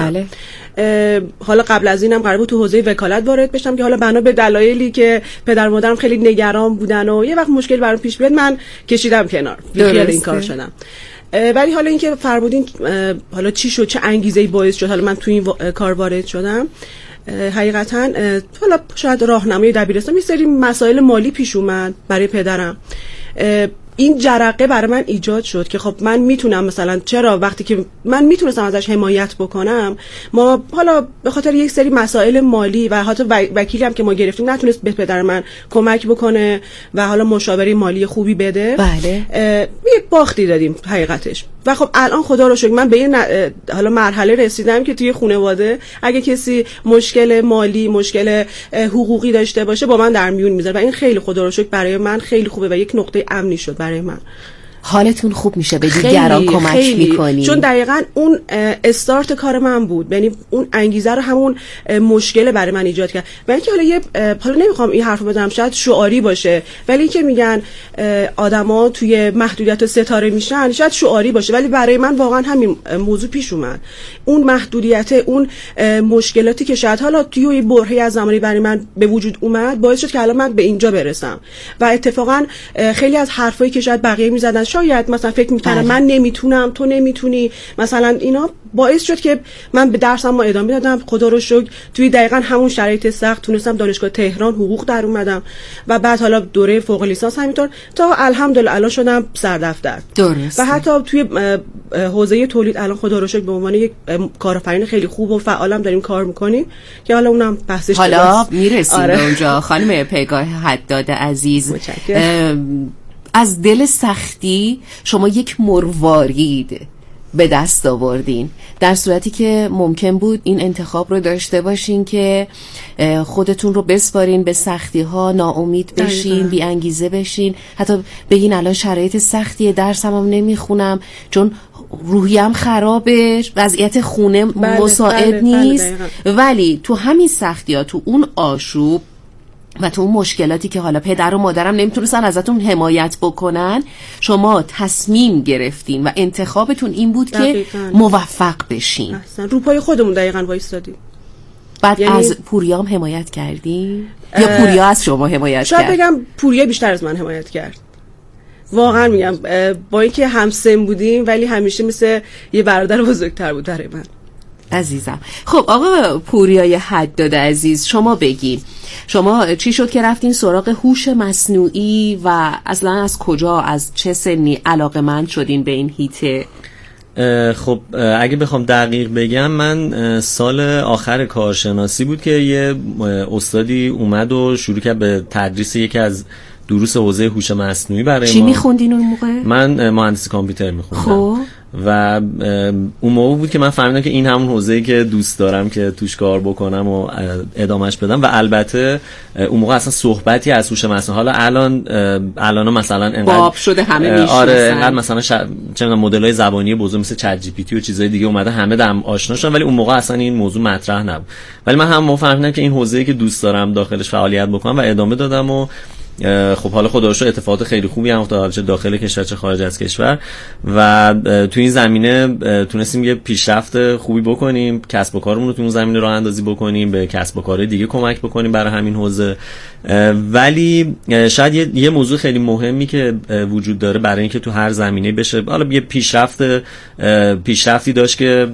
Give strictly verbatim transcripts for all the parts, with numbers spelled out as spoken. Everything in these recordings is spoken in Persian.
بله. حالا قبل از اینم قرار بود تو حوزه وکالت وارد بشم که حالا بنا به دلایلی که پدر مادرم خیلی نگران بودن و یه وقت مشکل برام پیش بیاد من کشیدم کنار، بیخیال این کار شدم. ولی حالا اینکه فرمودین حالا چی شد، چه انگیزه‌ای باعث شد حالا من تو این کار وارد شدم، حقیقتا حالا شاید راهنمای دبیرستان یه سری مسائل مالی پیش اومد برای پدرم. این جرقه برای من ایجاد شد که خب من میتونم مثلا، چرا وقتی که من میتونستم ازش حمایت بکنم، ما حالا به خاطر یک سری مسائل مالی و حتی وکیلی هم که ما گرفتیم نتونست به پدر من کمک بکنه و حالا مشاوره مالی خوبی بده. بله. یک باختی دادیم حقیقتش. و خب الان خدا رو شکر من به این حالا مرحله رسیدم که توی خانواده اگه کسی مشکل مالی، مشکل حقوقی داشته باشه با من در میون میذاره و این خیلی خدا رو شکر برای من خیلی خوبه و یک نقطه امنی شد برای من. حالتون خوب میشه، به دیگران کمک میکنی. چون دقیقاً اون استارت کار من بود، یعنی اون انگیزه رو همون مشکل برای من ایجاد کرد. و اینکه حالا یه حالا نمیخوام این حرفو بزنم شاید شعاری باشه، ولی اینکه میگن آدما توی محدودیت ستاره میشن شاید شعاری باشه، ولی برای من واقعا همین موضوع پیش اومد. اون محدودیت، اون مشکلاتی که شاید حالا توی برهه‌ای از زمانی برای من به وجود اومد باعث شد که الان من به اینجا برسم. و اتفاقا خیلی از حرفایی که شاید بقیه میزدن، شاید مثلا فکر میکنم من نمیتونم، تو نمیتونی، مثلا اینا باعث شد که من به درسم ادامه دادم. خدا رو شکر توی دقیقاً همون شرایط سخت تونستم دانشگاه تهران حقوق در اومدم و بعد حالا دوره فوق لیسانس همینطور تا الحمدلله الان شدم سردفتر. درست. و حتی توی حوزه تولید الان خدا رو شکر به عنوان یک کارآفرین خیلی خوب و فعالم داریم کار میکنیم که حالا اونم بحثش حالا میرسیم آره. به اونجا. خانم پگاه حداد عزیز، از دل سختی شما یک مروارید به دست آوردین، در صورتی که ممکن بود این انتخاب رو داشته باشین که خودتون رو بسپارین به سختی ها، ناامید بشین، بی انگیزه بشین، حتی بگین الان شرایط سختیه، درسم هم نمیخونم چون روحیم خرابه، وضعیت خونه بله، مساعد بله، نیست بله، ولی تو همین سختی ها، تو اون آشوب و تو اون مشکلاتی که حالا پدر و مادرم نمیتونستن ازتون حمایت بکنن، شما تصمیم گرفتین و انتخابتون این بود دقیقاً. که موفق بشین. احسن. رو پای خودمون دقیقاً وایسادیم. بعد یعنی... از پوریام حمایت کردین؟ اه... یا پوریا از شما حمایت شاید کرد؟ شاید بگم پوریا بیشتر از من حمایت کرد. واقعا میگم با اینکه همسن بودیم ولی همیشه مثل یه برادر بزرگتر بود برای من. عزیزم. خب آقا پوریای حداد عزیز، شما بگین شما چی شد که رفتین سراغ هوش مصنوعی و اصلا از کجا، از چه سنی علاقه‌مند شدین به این هیته؟ خب اگه بخوام دقیق بگم، من سال آخر کارشناسی بود که یه استادی اومد و شروع کرد به تدریس یکی از دروس حوزه هوش مصنوعی برای چی ما. چی میخوندین اون موقع؟ من مهندسی کامپیوتر میخوندم. خب و اون موقع بود که من فهمیدم که این همون حوزه‌ای که دوست دارم که توش کار بکنم و ادامهش بدم. و البته اون موقع اصلا صحبتی از هوش مصنوعی، حالا الان الان مثلا انقدر باب شده همه میشناسن، آره انقدر مثلا ش... چه می‌دونم مدل‌های زبانی بزرگ مثل چت جی پی تی و چیزای دیگه اومده، همه دم آشنا شدن، ولی اون موقع اصلا این موضوع مطرح نبود. ولی من هم فهمیدم که این حوزه‌ای که دوست دارم داخلش فعالیت بکنم و ادامه دادم. و خب حالا خدا رو شکر اتفاقات خیلی خوبی هم افتاد، چه داخل کشور چه خارج از کشور، و تو این زمینه تونستیم یه پیشرفت خوبی بکنیم، کسب و کارمون رو تو اون زمینه راه اندازی بکنیم، به کسب و کار دیگه کمک بکنیم برای همین حوزه. ولی شاید یه, یه موضوع خیلی مهمی که وجود داره برای اینکه تو هر زمینه بشه حالا یه پیشرفت پیشرفتی داشت که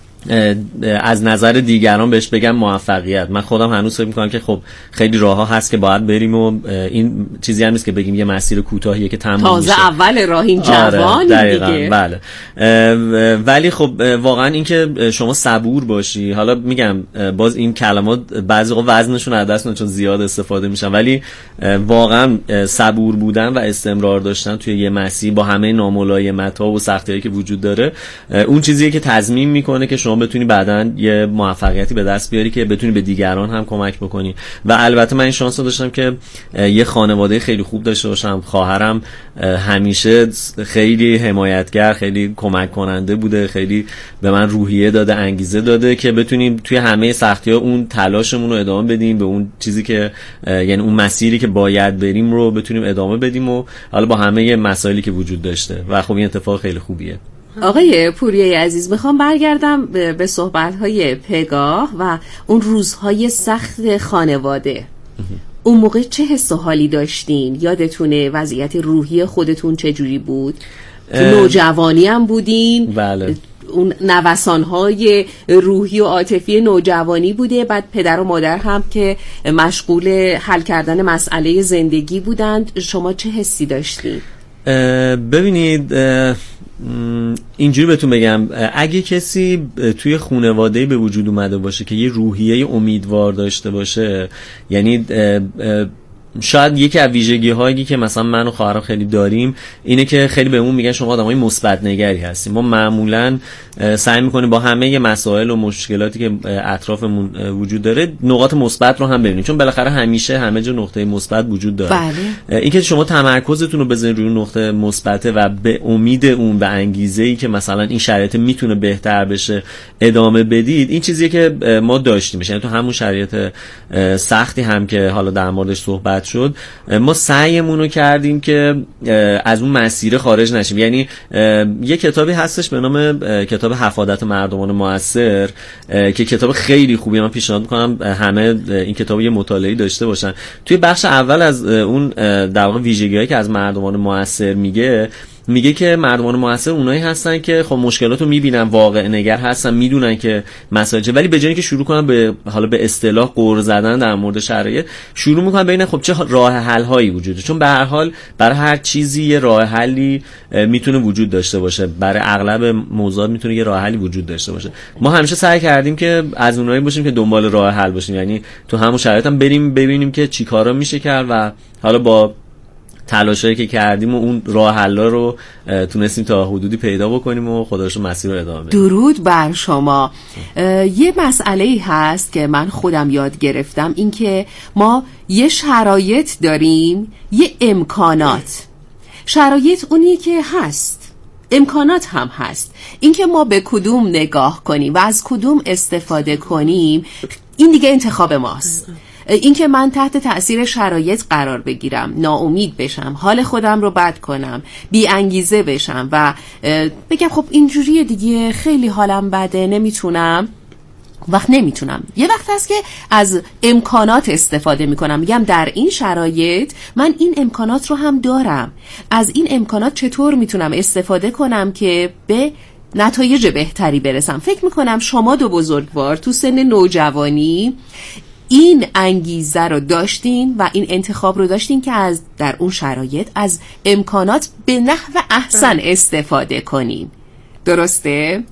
از نظر دیگران بهش بگم موفقیت. من خودم هنوز فکر می‌کنم که خب خیلی راه‌ها هست که باید بریم و این چیزی هم نیست که بگیم یه مسیر کوتاهیه که تموم تازه میشه. تازه اول راه این جوانی آره دیگه. بله. ولی خب واقعا این که شما صبور باشی، حالا میگم باز این کلمات بعضی وقت وزنشون از دست میاد چون زیاد استفاده میشن، ولی واقعا صبور بودن و استمرار داشتن توی یه مسیر با همه ناملایمت‌ها و سختی‌هایی که وجود داره، اون چیزیه که تضمین میکنه که شما بتونی بعداً یه موفقیتی به دست بیاری که بتونی به دیگران هم کمک بکنی. و البته من این شانس رو داشتم که یه خانواده خیلی خوب داشته باشم. خواهرم همیشه خیلی حمایتگر، خیلی کمک کننده بوده، خیلی به من روحیه داده، انگیزه داده که بتونیم توی همه سختی‌ها اون تلاشمون رو ادامه بدیم، به اون چیزی که یعنی اون مسیری که باید بریم رو بتونیم ادامه بدیم و حالا با همه مسائلی که وجود داشته. و خب این اتفاق خیلی خوبیه. آقای پوریای عزیز، میخوام برگردم به صحبت‌های پگاه و اون روزهای سخت خانواده. اون موقع چه حس و حالی داشتین؟ یادتونه وضعیت روحی خودتون چجوری بود؟ نوجوانی هم بودین؟ بله. اون نوسان‌های روحی و عاطفی نوجوانی بوده، بعد پدر و مادر هم که مشغول حل کردن مسئله زندگی بودند. شما چه حسی داشتین؟ ببینید اینجوری بهتون بگم، اگه کسی توی خانواده به وجود اومده باشه که یه روحیه امیدوار داشته باشه، یعنی شاید یکی از ویژگی هایی که مثلا من و خواهرم خیلی داریم اینه که خیلی بهمون میگن شما آدمای مثبت نگری هستیم. ما معمولا سعی میکنیم با همه مسائل و مشکلاتی که اطرافمون وجود داره نقاط مثبت رو هم ببینیم، چون بالاخره همیشه همه جا نقطه مثبت وجود داره. بله. اینکه شما تمرکزتون رو بزنید روی نقطه مثبت و به امید اون و انگیزه‌ای که مثلا این شرایط میتونه بهتر بشه ادامه بدید، این چیزیه که ما داشتیم. یعنی تو همون شرایط سختی هم که حالا در موردش صحبت شد، ما سعیمون رو کردیم که از اون مسیر خارج نشیم. یعنی یه کتابی هستش به نام کتاب حفاظت مردمان مؤثر که کتاب خیلی خوبیه، من پیشنهاد میکنم همه این کتاب یه مطالعه‌ای داشته باشن. توی بخش اول از اون در واقع ویژگی‌هایی که از مردمان مؤثر میگه میگه که مردمان مؤثر اونایی هستن که خب مشکلاتو میبینن، واقع نگر هستن، میدونن که مسائل چه، ولی به جای اینکه شروع کنن به حالا به اصطلاح قور زدن در مورد شرایط، شروع میکنن ببینن خب چه راه حل هایی وجوده، چون به هر حال برای هر چیزی یه راه حلی میتونه وجود داشته باشه، برای اغلب موضوعات میتونه یه راه حلی وجود داشته باشه. ما همیشه سعی کردیم که از اونایی باشیم که دنبال راه حل باشیم، یعنی تو همون شرایط هم بریم ببینیم که چیکارا میشه کرد و حالا با تلاشایی که کردیم و اون راه حلا رو تونستیم تا حدودی پیدا بکنیم و خدا رو شکر مسیر رو ادامه بدیم. درود بر شما. یه مسئله‌ای هست که من خودم یاد گرفتم، این که ما یه شرایط داریم، یه امکانات. شرایط اونی که هست، امکانات هم هست. این که ما به کدوم نگاه کنیم و از کدوم استفاده کنیم، این دیگه انتخاب ماست. اینکه من تحت تأثیر شرایط قرار بگیرم، ناامید بشم، حال خودم رو بد کنم، بی انگیزه بشم و بگم خب اینجوریه دیگه، خیلی حالم بده، نمیتونم، وقت نمیتونم. یه وقت هست که از امکانات استفاده میکنم، میگم در این شرایط من این امکانات رو هم دارم، از این امکانات چطور میتونم استفاده کنم که به نتایج بهتری برسم. فکر میکنم شما دو بزرگوار تو سن نوجوانی این انگیزه رو داشتین و این انتخاب رو داشتین که از در اون شرایط از امکانات به نحو احسن استفاده کنین. درسته؟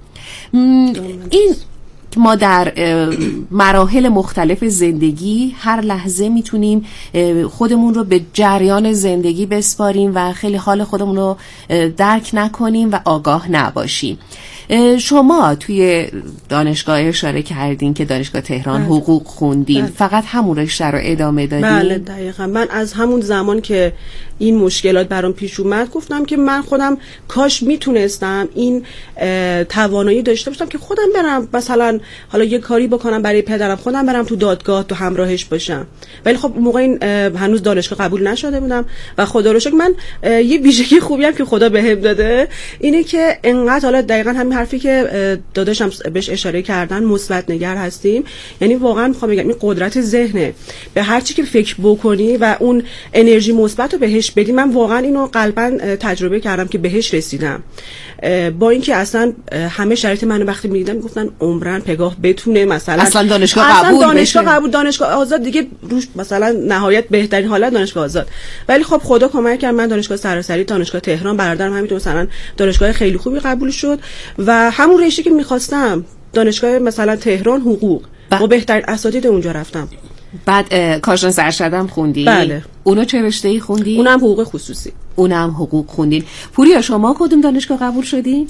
این ما در مراحل مختلف زندگی هر لحظه میتونیم خودمون رو به جریان زندگی بسپاریم و خیلی حال خودمون رو درک نکنیم و آگاه نباشیم. شما توی دانشگاه اشاره کردین که دانشگاه تهران بله. حقوق خوندین. بله. فقط همون رشته رو ادامه دادین؟ بله دقیقا. من از همون زمان که این مشکلات برام پیش اومد گفتم که من خودم کاش میتونستم این توانایی داشته باشم که خودم برم مثلا حالا یه کاری بکنم برای پدرم، خودم برم تو دادگاه تو همراهش باشم. ولی خب موقع این هنوز دانشگاه قبول نشده بودم و خدا رو شکر من یه ویژگی خوبی هم که خدا بهم داده اینه که انقدر حالا دقیقاً همین حرفی که داداشم بهش اشاره کردن، مثبت نگر هستیم. یعنی واقعا میخوام بگم این قدرت ذهنه، به هر چی که فکر بکنی و اون انرژی مثبت رو بهش بدی. من واقعا اینو قلبا تجربه کردم که بهش رسیدم، با اینکه اصلا همه شرایط منو وقتی می‌دیدم میگفتن عمرن پگاه بتونه مثلا اصلا دانشگاه اصلا قبول دانشگاه بشه. قبول دانشگاه آزاد دیگه روش مثلا نهایت بهترین حالت دانشگاه آزاد. ولی خب خدا کمک کرد، من دانشگاه سراسری دانشگاه تهران، برادرم همینطور مثلا دانشگاه خیلی خوبی قبول شد و همون رشته که می‌خواستم دانشگاه مثلا تهران حقوق با بهترین اساتید اونجا رفتم. بعد کارشناس ارشدم خوندی؟ بله. اونو چه رشته‌ای خوندی؟ اونم حقوق خصوصی. اونم حقوق خوندین. پوریا شما کدوم دانشگاه قبول شدی؟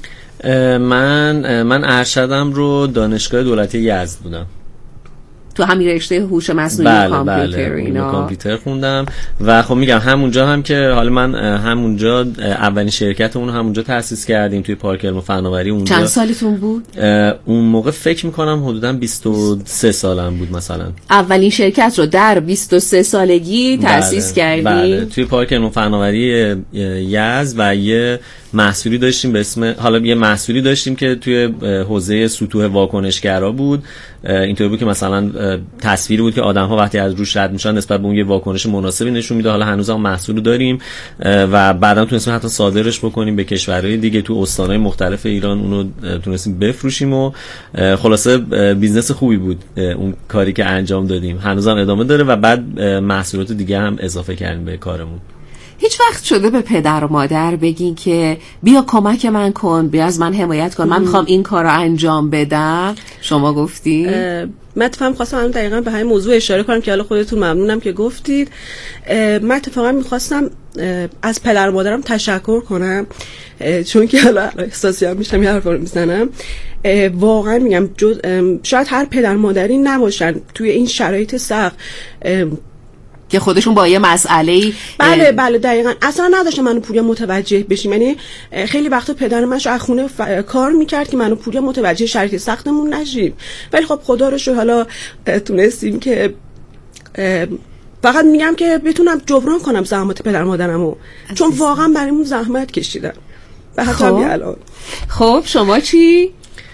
من من ارشدم رو دانشگاه دولتی یزد بودم. تو همین رشته هوش مصنوعی بله کامپیوتر بله اینا کامپیوتر خوندم و خب میگم همونجا هم که حالا من همونجا اولین شرکتمون رو همونجا تأسیس کردیم توی پارک علم و فناوری. اونجا چند سالتون بود؟ اون موقع فکر میکنم حدوداً بیست و سه سالم بود مثلا. اولین شرکت رو در بیست و سه سالگی تأسیس بله، کردی؟ بله توی پارک علم و فناوری یزد و یه محصولی داشتیم به اسم، حالا یه محصولی داشتیم که توی حوزه سطوح واکنشگرا بود. اینطوری بود که مثلا تصویری بود که آدم‌ها وقتی از روش رد میشن نسبت به اون یه واکنش مناسبی نشون میده. حالا هنوز هم محصول رو داریم و بعداً تونستیم حتی صادرش بکنیم به کشورهای دیگه، تو استان‌های مختلف ایران اونو تونستیم بفروشیم و خلاصه بیزنس خوبی بود اون کاری که انجام دادیم. هنوزم ادامه داره و بعد محصولات دیگه هم اضافه کردیم به کارمون. هیچ وقت شده به پدر و مادر بگین که بیا کمک من کن، بیا از من حمایت کن، من میخوام این کار رو انجام بدم؟ شما گفتی؟ من اتفاقا میخواستم دقیقا به همین موضوع اشاره کنم که حالا خودتون ممنونم که گفتید. من اتفاقا میخواستم از پدر و مادرم تشکر کنم، چون که حالا احساسی هم میشم یه حرف رو میزنم. واقعا میگم جز شاید هر پدر مادری نباشن توی این شرایط سخت که خودشون با یه مسئله. بله بله دقیقاً اصلا نداشتم منو پوریا متوجه بشیم. یعنی خیلی وقتا پدر من از خونه ف... کار میکرد که منو پوریا متوجه شرایط سختمون نشیم، ولی خب خدا رو شکر حالا تونستیم که فقط میگم که بتونم جبران کنم زحمات پدر مادرمو، چون واقعا برامون زحمت کشیدن به حتی خب. الان. خب شما چی؟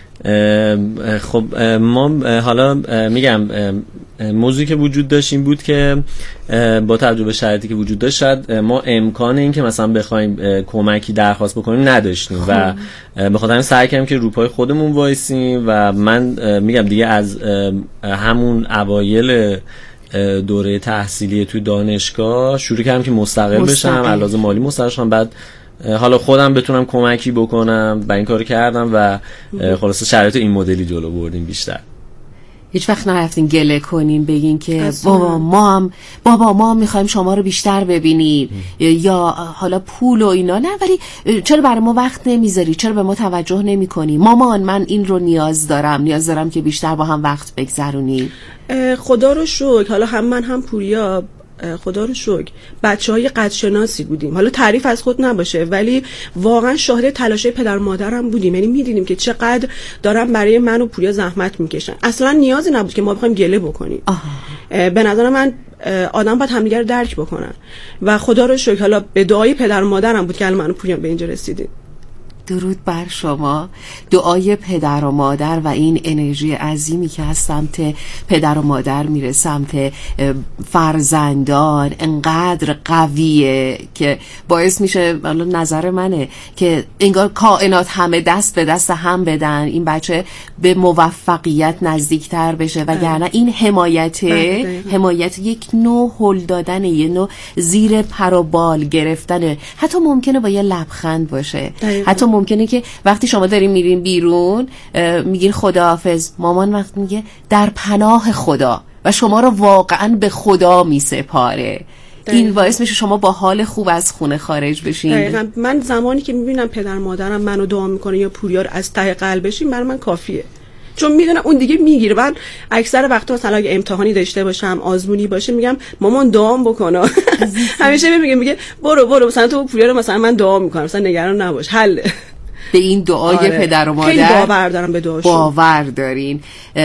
خب ما حالا میگم موضوعی که وجود داشت این بود که با توجه به شرایطی که وجود داشت شاید ما امکان این که مثلا بخوایم کمکی درخواست بکنیم نداشتیم و به خاطر همین سعی کردیم که رو پای خودمون وایسیم و من میگم دیگه از همون اوایل دوره تحصیلی توی دانشگاه شروع کردم که مستقل, مستقل. بشم، علاوه مالی مستقل شدم، بعد حالا خودم بتونم کمکی بکنم و این کارو کردم و خلاصه شرایط این مدلی جلو بردیم بیشتر. هیچ وقت نرفتین گله کنین بگین که بابا ما هم بابا ما هم میخوایم شما رو بیشتر ببینیم یا حالا پول و اینا؟ نه، ولی چرا برای ما وقت نمیذاری؟ چرا به ما توجه نمی کنی؟ مامان من این رو نیاز دارم نیاز دارم که بیشتر با هم وقت بگذرونیم. خدا رو شکر حالا هم من هم پوریا خدا رو شکر بچه‌های قدرشناسی بودیم. حالا تعریف از خود نباشه ولی واقعا شاهد تلاش پدر مادرم بودیم. یعنی می‌دیدیم که چقدر دارن برای من و پوریا زحمت میکشن. اصلا نیازی نبود که ما بخوایم گله بکنیم. به نظر من آدم باید همدیگه رو درک بکنن و خدا رو شکر حالا به دعای پدر و مادرم بود که الان من و پوریا به اینجا رسیدیم. درود بر شما. دعای پدر و مادر و این انرژی عظیمی که از سمت پدر و مادر میره سمت فرزندان انقدر قویه که باعث میشه، حالا نظر منه، که انگار کائنات همه دست به دست هم بدن این بچه به موفقیت نزدیکتر بشه، وگرنه این حمایت حمایت یک نوع هل دادن، یه نوع زیر پر و بال گرفتن، حتی ممکنه با یه لبخند باشه. دقیقا. حتی ممکنه که وقتی شما دارین میرین بیرون میگین خداحافظ، مامان وقت میگه در پناه خدا و شما رو واقعا به خدا میسپاره. این باعث میشه شما با حال خوب از خونه خارج بشین. دقیقاً من زمانی که میبینم پدر مادرم منو دعا میکنه یا پوریا رو از ته قلبشین، برای من کافیه، چون میدونم اون دیگه میگیره. من اکثر وقتا مثلا اگه امتحانی داشته باشم، آزمونی باشه، میگم مامان دعام بکنه. همیشه میگه میگه برو برو مثلا تو پوریا رو مثلا من دعا میکنم، مثلا نگران نباش، حل. به این دعای آره. پدر و مادر خیلی باور دارم، به دعاشون باور دارین.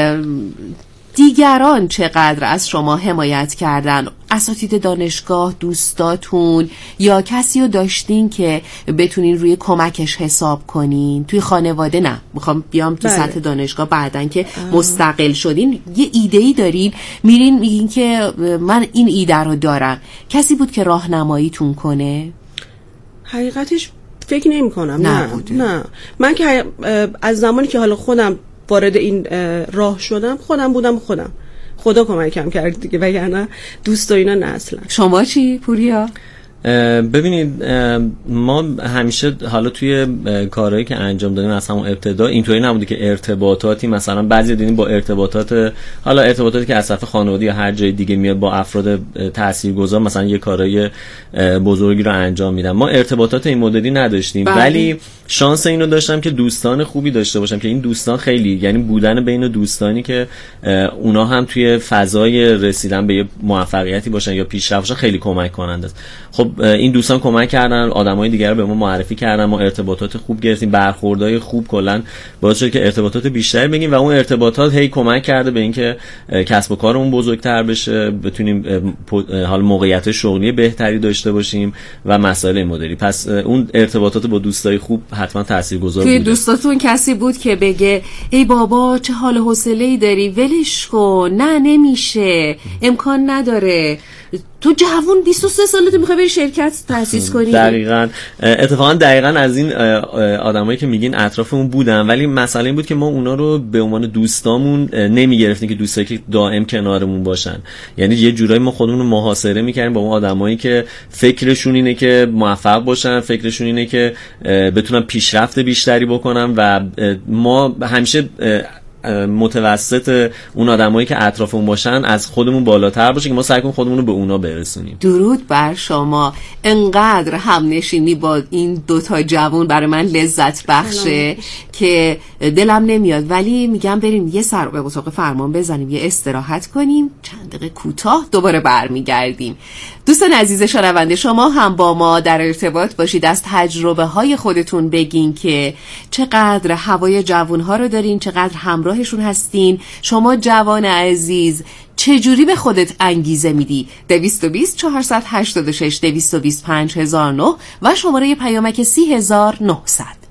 دیگران چقدر از شما حمایت کردن؟ اساتید دانشگاه، دوستاتون، یا کسی رو داشتین که بتونین روی کمکش حساب کنین؟ توی خانواده نه، میخوام بیام تو بله. سطح دانشگاه بعدن که آه. مستقل شدین، یه ایده‌ای دارین میرین میگین که من این ایده رو دارم، کسی بود که راهنماییتون کنه؟ حقیقتش فکر نمی کنم. نه نه من که از زمانی که حالا خودم وارد این راه شدم خودم بودم، خودم خدا کمکم کرد دیگه، وگرنه دوست و اینا نه اصلا. شما چی پوریا؟ ببینید ما همیشه حالا توی کارهایی که انجام دادیم از همون ابتدا اینطوری نبوده که ارتباطاتی مثلا بعضی دیدیم با ارتباطات حالا ارتباطاتی که از طرف خانواده یا هر جای دیگه میاد با افراد تاثیرگذار مثلا یه کارهای بزرگی رو انجام میدن. ما ارتباطات این مدلی نداشتیم بله. ولی شانس اینو داشتم که دوستان خوبی داشته باشم که این دوستان خیلی، یعنی بودن بین دوستانی که اونا هم توی فضای رسیدن به یه موفقیتی باشن یا پیشرفت باشن خیلی کمک کننده است. خب خب این دوستان کمک کردن، آدمای دیگر رو به ما معرفی کردن، ما ارتباطات خوب گرفتیم، برخوردهای خوب کلا باعث شد که ارتباطات بیشتری بگیم و اون ارتباطات هی کمک کرده به اینکه کسب و کارمون بزرگتر بشه، بتونیم حال موقعیت شغلی بهتری داشته باشیم و مسائل مدیری. پس اون ارتباطات با دوستای خوب حتما تاثیرگذار بوده. توی دوستاتون کسی بود که بگه ای بابا چه حال و حوصله‌ای داری، ولش کن، نه نمیشه، امکان نداره، تو جوون بیست و سه سالته میخوای بری شرکت تأسیس کنی؟ دقیقاً اتفاقا دقیقاً از این آدمایی که میگین اطرافمون بودن، ولی مسئله این بود که ما اونا رو به عنوان دوستامون نمیگرفتیم که دوستایی که دائم کنارمون باشن. یعنی یه جورایی ما خودمون رو محاصره میکردیم با اون آدمایی که فکرشون اینه که موفق باشن، فکرشون اینه که بتونن پیشرفت بیشتری بکنن و ما همیشه متوسط اون آدمایی که اطرافمون باشن از خودمون بالاتر باشه که ما سعی کنیم خودمون رو به اونا برسونیم. درود بر شما. انقدر همنشینی با این دوتا جوان برای من لذت بخشه که دلم نمیاد، ولی میگم بریم یه سر به اتاق فرمان بزنیم، یه استراحت کنیم، چند دقیقه کوتاه دوباره برمیگردیم. دوستان عزیز شنونده، شما هم با ما در ارتباط باشید، از تجربه های خودتون بگین که چقدر هوای جوان ها رو دارین، چقدر همراهشون هستین. شما جوان عزیز چجوری به خودت انگیزه میدی؟ دویست و بیست چهارصد هشتاد و شش دویست و بیست پنج هزار و نه و شماره پیامک سی هزار و نهصد.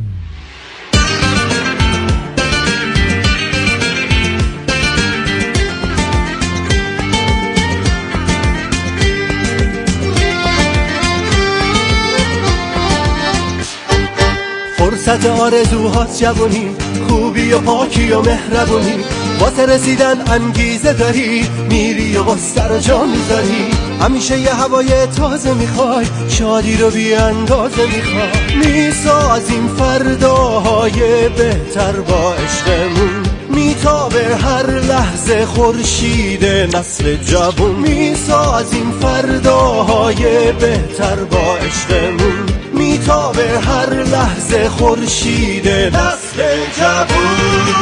فرصت آرزوهات جوونی، خوبی و پاکی و مهربونی، واسه رسیدن انگیزه داری، میری و با سر و جا میذاری، همیشه یه هوای تازه میخوای، شادی رو بی اندازه میخوای، میسازیم فرداهای بهتر با عشقمون، میتابه هر لحظه خورشید نسل جوون، میسازیم فرداهای بهتر با عشقمون، میتابه هر لحظه خورشید نسل جوون.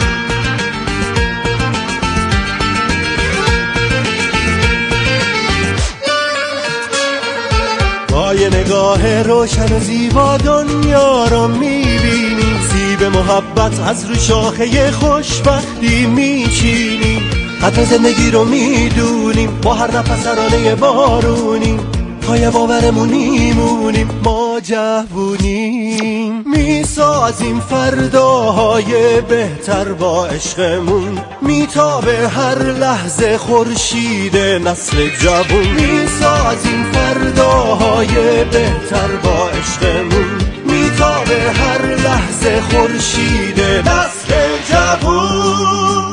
با یه نگاه روشن و زیبا دنیا رو میبینیم، سیب محبت از رو شاخه خوشبختی میچینیم، حتی زندگی رو میدونیم، با هر نفس ترانه بارونیم، پای باورمون میمونیم، ما جوونیم، میسازیم فرداهای بهتر با عشقمون، میتابه هر لحظه خورشید نسل جوون، میسازیم فرداهای بهتر با عشقمون، میتابه هر لحظه خورشید نسل جوون.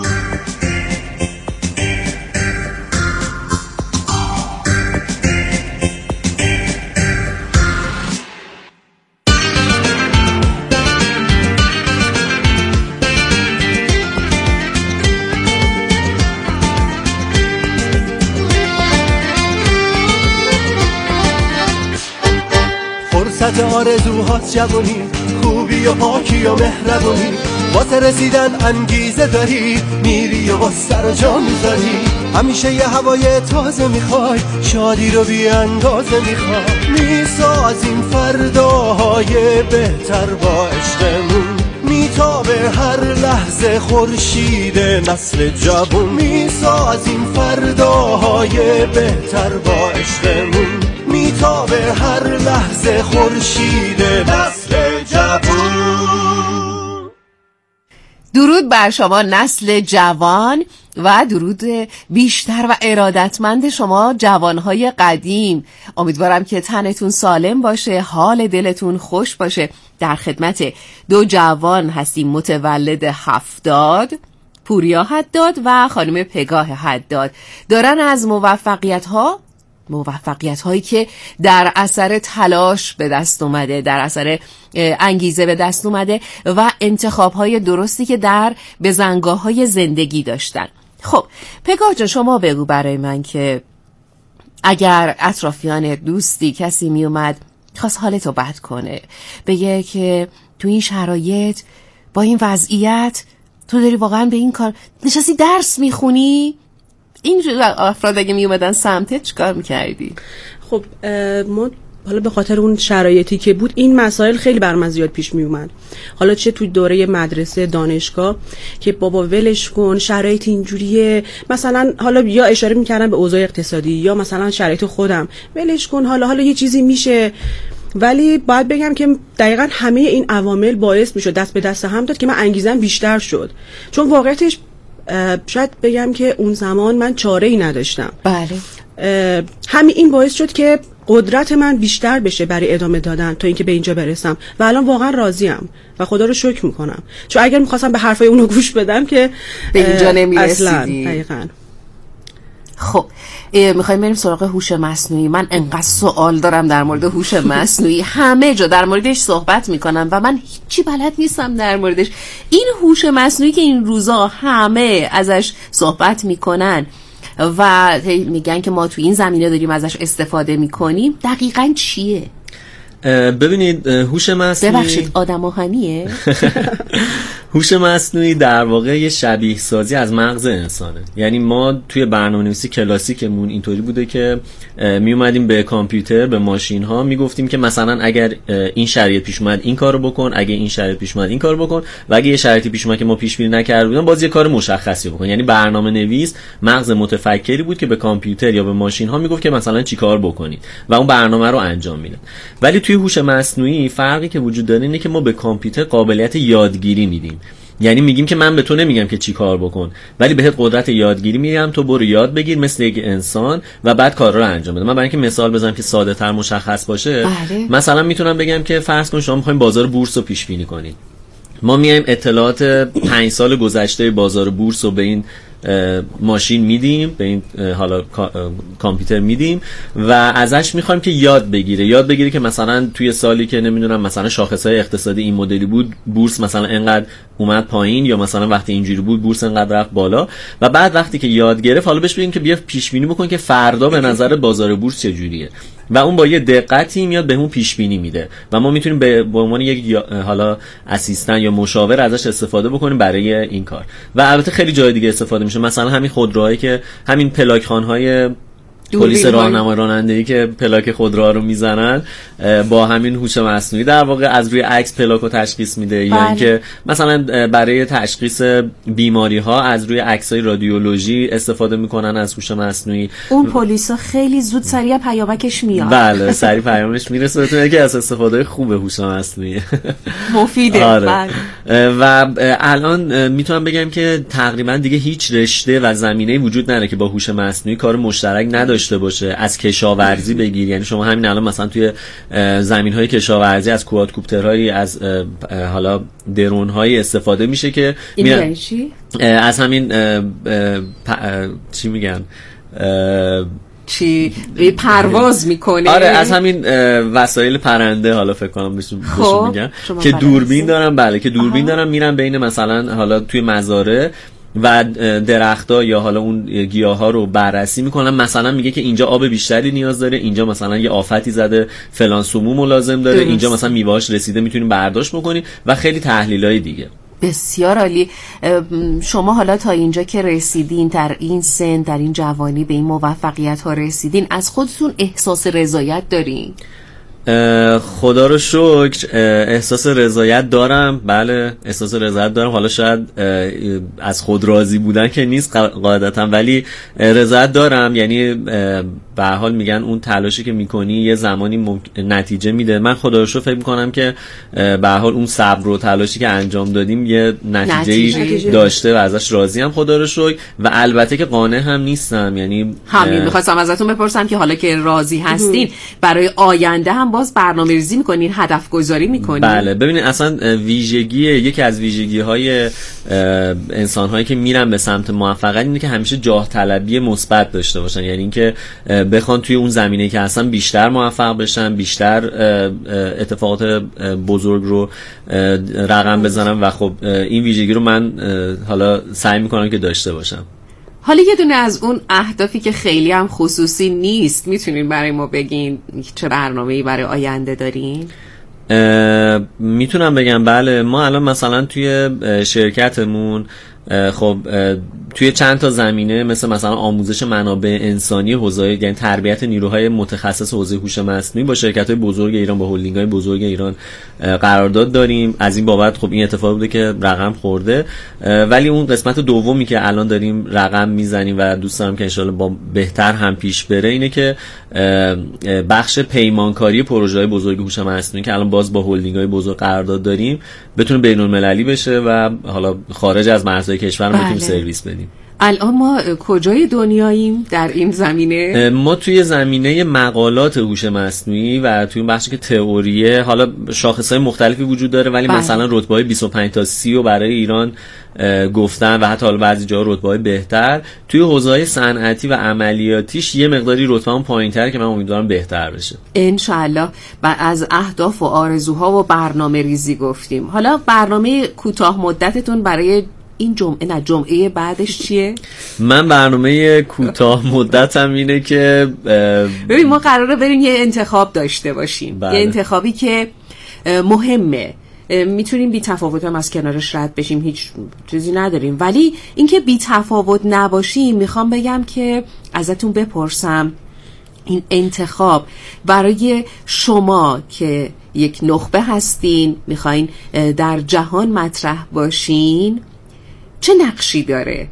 فرصت آرزوهات جوونی، خوبی و پاکی و مهربونی، واسه رسیدن انگیزه داری، میری و با سر و جا میذاری، همیشه یه هوای تازه میخوای، شادی رو بی اندازه میخوای، میسازیم فرداهای بهتر با عشقمون، میتابه هر لحظه خورشید نسل جوون، میسازیم فرداهای بهتر با عشقمون، میتابه هر لحظه خورشید نسل جوون. درود بر شما نسل جوان و درود بیشتر و ارادتمند شما جوانهای قدیم. امیدوارم که تنتون سالم باشه، حال دلتون خوش باشه. در خدمت دو جوان هستیم متولد هفتاد، پوریا حداد و خانم پگاه حداد. دارن از موفقیت ها موفقیت هایی که در اثر تلاش به دست اومده، در اثر انگیزه به دست اومده و انتخاب های درستی که در بزنگاه های زندگی داشتن. خب پگاه جان، شما بگو برای من که اگر اطرافیان دوستی کسی می اومد خواست حالتو بد کنه، بگه که تو این شرایط با این وضعیت تو داری واقعا به این کار نشستی درس میخونی، این افراد اگه می اومدن سمتت چیکار میکردی؟ خب ما حالا به خاطر اون شرایطی که بود این مسائل خیلی بر من زیاد پیش می اومد. حالا چه تو دوره مدرسه، دانشگاه که بابا ولش کن شرایط اینجوریه، مثلا حالا یا اشاره میکردم به اوضاع اقتصادی یا مثلا شرایط خودم، ولش کن حالا حالا یه چیزی میشه. ولی باید بگم که دقیقاً همه این عوامل باعث میشد دست به دست هم داد که من انگیزم بیشتر شد، چون واقعیتش شاید بگم که اون زمان من چاره‌ای نداشتم. بله. همین این باعث شد که قدرت من بیشتر بشه برای ادامه دادن تا اینکه به اینجا برسم و الان واقعا راضیم و خدا رو شکر میکنم، چون اگر میخواستم به حرفای اونو گوش بدم که به اینجا نمیرسیدی. دقیقاً. خب میخوایم بریم سراغ هوش مصنوعی. من انقدر سوال دارم در مورد هوش مصنوعی، همه جا در موردش صحبت میکنم و من هیچی بلد نیستم در موردش. این هوش مصنوعی که این روزا همه ازش صحبت میکنن و میگن که ما تو این زمینه داریم ازش استفاده میکنیم، دقیقاً چیه؟ ببینید هوش مصنوعی، ببخشید آدم آهنیه؟ هوش مصنوعی در واقع یه شبیه سازی از مغز انسانه. یعنی ما توی برنامه‌نویسی کلاسیکمون اینطوری بوده که می اومدیم به کامپیوتر، به ماشین ها میگفتیم که مثلا اگر این شرایط پیش اومد این کارو بکن، اگه این شرایط پیش اومد این کارو بکن، و اگه یه شرایطی پیش اومد که ما پیش بینی نکرده بودیم باز یه کار مشخصی بکن. یعنی برنامه‌نویس مغز متفکری بود که به کامپیوتر یا به ماشین ها میگفت که مثلا چیکار بکنید و اون برنامه رو انجام میداد. ولی توی هوش مصنوعی فرقی که وجود داره اینه که ما به کامپیوتر قابلیت یادگیری میدیم. یعنی میگیم که من به تو نمیگم که چی کار بکن، ولی بهت قدرت یادگیری میدم، تو برو یاد بگیر مثل یک انسان و بعد کارا رو انجام بده. من برای اینکه مثال بزنم که ساده تر مشخص باشه، بله. مثلا میتونم بگم که فرض کن شما میخواین بازار بورس رو پیش بینی کنید. ما میایم اطلاعات پنج سال گذشته بازار بورس رو به این ماشین میدیم، به این حالا کامپیوتر میدیم و ازش میخوایم که یاد بگیره یاد بگیره که مثلا توی سالی که نمیدونم مثلا شاخصهای اقتصادی این مدلی بود، بورس مثلا انقدر اومد پایین، یا مثلا وقتی اینجوری بود بورس انقدر رفت بالا. و بعد وقتی که یاد گرفت حالا بهش بگیم که بیا پیش بینی بکن که فردا به نظر بازار بورس چجوریه، و اون با یه دقتی میاد بهمون پیش بینی میده و ما میتونیم به عنوان یک حالا اسیستن یا مشاور ازش استفاده بکنیم برای این کار. و البته خیلی جای دیگه استفاده میشه، مثلا همین خودروهایی که همین پلاک خانهای پلیس راهنمای رانندگی که پلاک خودروها رو میزنن با همین هوش مصنوعی در واقع از روی عکس پلاک رو تشخیص میده. یا یعنی اینکه مثلا برای تشخیص بیماری ها از روی عکسای رادیولوژی استفاده میکنن از هوش مصنوعی. اون پلیسا خیلی زود سریع پیامکش میاد. بله سریع پیامش میرسه. بتونه که از استفاده خوبه هوش مصنوعی مفیده. آره. و الان میتونم بگم که تقریبا دیگه هیچ رشته و زمینه‌ای وجود نداره که با هوش مصنوعی کار مشترک نداشته باشه. از کشاورزی بگیر، یعنی شما همین الان مثلا توی زمین‌های کشاورزی از کوادکوپترهایی، از حالا درون‌های استفاده میشه که این چی؟ از همین چی میگن چی پرواز میکنه. آره از همین وسایل پرنده حالا فکر کنم بهشون میگن که دوربین دارن. بله که دوربین دارن میرن بین مثلا حالا توی مزارع و درخت‌ها یا حالا اون گیاها رو بررسی میکنن. مثلا میگه که اینجا آب بیشتری نیاز داره، اینجا مثلا یه آفتی زده فلان سموم لازم داره، درست. اینجا مثلا میوه‌اش رسیده میتونیم برداشت بکنیم و خیلی تحلیلای دیگه. بسیار عالی. شما حالا تا اینجا که رسیدین، در این سن، در این جوانی به این موفقیت ها رسیدین، از خودتون احساس رضایت دارین؟ خدا رو شکر احساس رضایت دارم. بله احساس رضایت دارم. حالا شاید از خود راضی بودن که نیست قاعدتا، ولی رضایت دارم. یعنی به هر حال میگن اون تلاشی که میکنی یه زمانی ممکن... نتیجه میده. من خدا رو شکر فکر میکنم که به هر حال اون صبر و تلاشی که انجام دادیم یه نتیجه, نتیجه داشته و ازش راضیم خدا رو شکر. و البته که قانع هم نیستم. یعنی همین میخواستم ازتون بپرسم که حالا که راضی هستین برای آینده هم باز برنامه‌ریزی میکنین، هدف گذاری میکنین؟ بله ببینید اصلا ویژگی یکی از ویژگی های انسان هایی که میرن به سمت موفقیت اینه که همیشه جاه طلبی مثبت داشته باشن. یعنی اینکه بخوان توی اون زمینه‌ای که هستن بیشتر موفق بشن، بیشتر اتفاقات بزرگ رو رقم بزنن و خب این ویژگی رو من حالا سعی میکنم که داشته باشم. حالا یه دونه از اون اهدافی که خیلی هم خصوصی نیست میتونین برای ما بگین چه برنامه‌ای برای آینده دارین؟ میتونم بگم بله. ما الان مثلا توی شرکتمون خب توی چند تا زمینه مثل مثلا آموزش منابع انسانی حوزه، یعنی تربیت نیروهای متخصص حوزه هوش مصنوعی با شرکت‌های بزرگ ایران، با هلدینگ‌های بزرگ ایران قرارداد داریم. از این بابت خب این اتفاق بوده که رقم خورده، ولی اون قسمت دومی که الان داریم رقم میزنیم و دوست دارم که ان شاءالله با بهتر هم پیش بره اینه که بخش پیمانکاری پروژه‌های بزرگ هوش مصنوعی که الان باز با هلدینگ‌های بزرگ قرارداد داریم بتونه بین‌المللی بشه و حالا خارج از مرزهای کشور بله. بتونیم سرویس بدیم. الان ما کجای دنیاییم در این زمینه؟ ما توی زمینه مقالات هوش مصنوعی و توی اون بخشی که تئوریه، حالا شاخص‌های مختلفی وجود داره ولی بله. مثلا رتبه‌های بیست و پنج تا سی رو برای ایران گفتن و حتی حالا بعضی جاها رتبه‌های بهتر. توی حوزه‌های صنعتی و عملیاتیش یه مقداری رتبه‌ام پایین‌تره که من امیدوارم بهتر بشه ان شاءالله. و از اهداف و آرزوها و برنامه‌ریزی گفتیم. حالا برنامه کوتاه مدتتون برای این جمعه نه جمعه بعدش چیه؟ من برنامه کوتاه مدتم اینه که ببین ما قراره بریم یه انتخاب داشته باشیم. بله. یه انتخابی که مهمه، میتونیم بی تفاوت هم از کنارش رد بشیم، هیچ چیزی نداریم، ولی اینکه بی تفاوت نباشیم میخوام بگم که ازتون بپرسم این انتخاب برای شما که یک نخبه هستین، میخواین در جهان مطرح باشین، چه نقشی داره؟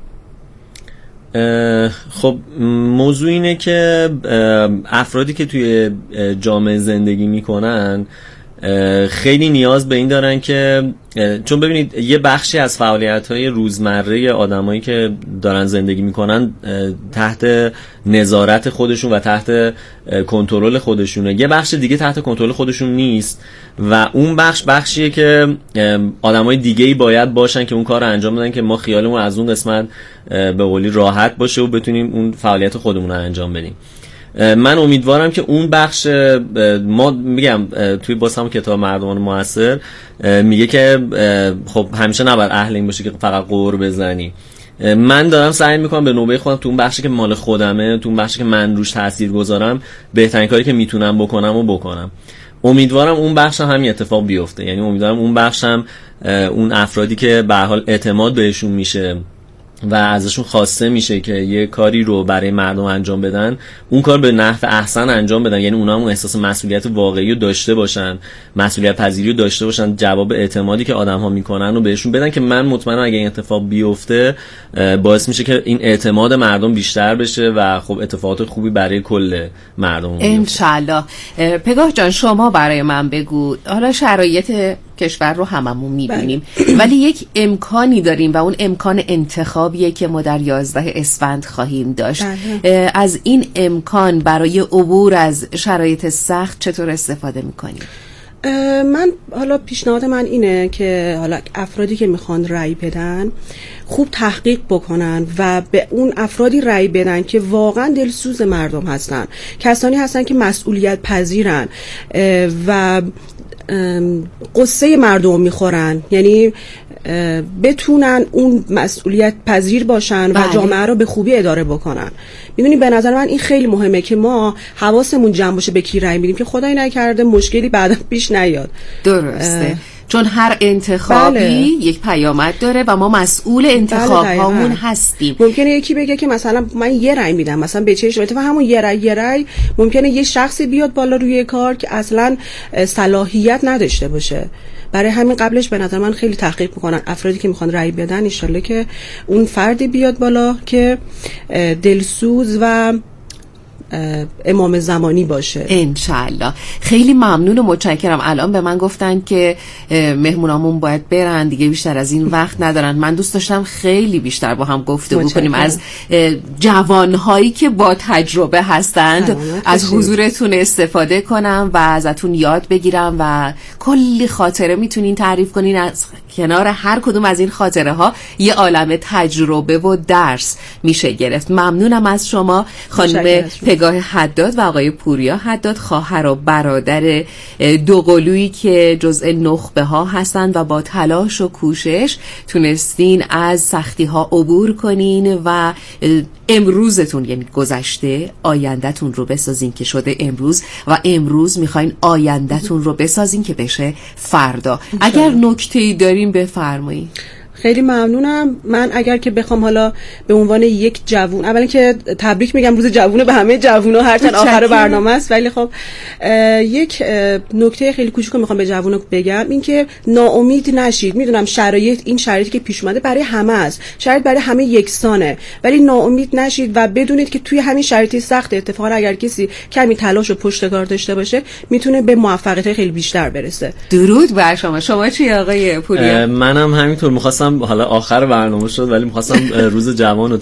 خب موضوع اینه که افرادی که توی جامعه زندگی میکنن خیلی نیاز به این دارن که، چون ببینید یه بخشی از فعالیت‌های روزمره آدمایی که دارن زندگی میکنن تحت نظارت خودشون و تحت کنترل خودشونه، یه بخش دیگه تحت کنترل خودشون نیست و اون بخش بخشیه که آدمای دیگه‌ای باید باشن که اون کار رو انجام بدن که ما خیالمون از اون قسمت به قولی راحت باشه و بتونیم اون فعالیت خودمون رو انجام بدیم. من امیدوارم که اون بخش، ما میگم توی باز هم کتاب مردمان موثر میگه که خب همیشه نباید اهل این باشه که فقط قور بزنی. من دارم سعی میکنم به نوبه خودم تو اون بخشی که مال خودمه، تو اون بخشی که من روش تاثیر گذارم، بهترین کاری که میتونم بکنم و بکنم. امیدوارم اون بخش هم همین اتفاق بیفته، یعنی امیدوارم اون بخش هم اون افرادی که به هر حال اعتماد بهشون میشه و ازشون خواسته میشه که یه کاری رو برای مردم انجام بدن، اون کار به نحو احسن انجام بدن، یعنی اونا هم اون احساس مسئولیت واقعی رو داشته باشن، مسئولیت پذیری رو داشته باشن، جواب اعتمادی که آدم ها میکنن رو بهشون بدن که من مطمئنم اگه این اتفاق بیفته باعث میشه که این اعتماد مردم بیشتر بشه و خب اتفاقات خوبی برای کل مردم بیفته انشالله. پگاه جان شما برای من بگو، حالا شرایط کشور رو هممون میبینیم ولی یک امکانی داریم و اون امکان انتخابیه که ما در یازده اسفند خواهیم داشت. بله. از این امکان برای عبور از شرایط سخت چطور استفاده میکنیم؟ من حالا پیشنهاد من اینه که حالا افرادی که میخوان رأی بدن خوب تحقیق بکنن و به اون افرادی رأی بدن که واقعا دلسوز مردم هستن، کسانی هستن که مسئولیت پذیرن و قصه مردم میخورن، یعنی بتونن اون مسئولیت پذیر باشن بله. و جامعه رو به خوبی اداره بکنن. میدونی به نظر من این خیلی مهمه که ما حواسمون جمع باشه به کی رأی میدیم که خدای نکرده مشکلی بعدا پیش نیاد. درسته، چون هر انتخابی بله. یک پیامد داره و ما مسئول انتخاب بله هامون هستیم. ممکنه یکی بگه که مثلا من یه رأی میدم، مثلا به چه شرایطی، و همون یه رأی یه رأی ممکنه یه شخصی بیاد بالا روی کار که اصلا صلاحیت نداشته باشه. برای همین قبلش به نظر من خیلی تحقیق میکنن افرادی که میخوان رأی بدن، ان شاءالله که اون فردی بیاد بالا که دلسوز و امام زمانی باشه انشالله. خیلی ممنون و متشکرم. الان به من گفتن که مهمونامون باید برن دیگه، بیشتر از این وقت ندارن. من دوست داشتم خیلی بیشتر با هم گفتگو کنیم از جوانهایی که با تجربه هستند، از حضورتون استفاده کنم و ازتون یاد بگیرم و کلی خاطره میتونین تعریف کنین. از کنار هر کدوم از این خاطره ها یه عالمه تجربه و درس میشه گرفت. ممنونم از شما خانم پگاه حداد و آقای پوریا حداد، خواهر و برادر دوقلویی که جزء نخبه ها هستند و با تلاش و کوشش تونستین از سختی ها عبور کنین و امروزتون، یعنی گذشته، آیندهتون رو بسازین که شده امروز و امروز میخواین آیندهتون رو بسازین که بشه فردا. اگر نکته‌ای دارین بفرمایید. خیلی ممنونم. من اگر که بخوام حالا به عنوان یک جوون، اولا که تبریک میگم روز جوون به همه جوونا، هرچند آخر برنامه است، ولی خب یک نکته خیلی کوچیکو میخوام به جوونا بگم، این که ناامید نشید. میدونم شرایط این شرایطی که پیش اومده برای همه است، شرایط برای همه یکسانه، ولی ناامید نشید و بدونید که توی همین شرایطی سخت اتفاقا اگر کسی کمی تلاش و پشت کار داشته باشه میتونه به موفقیت خیلی بیشتر برسه. درود بر شما. شما چی آقای پوریا؟ منم همینطور میخواستم، حالا آخر برنامه شد ولی میخواستم روز جوان رو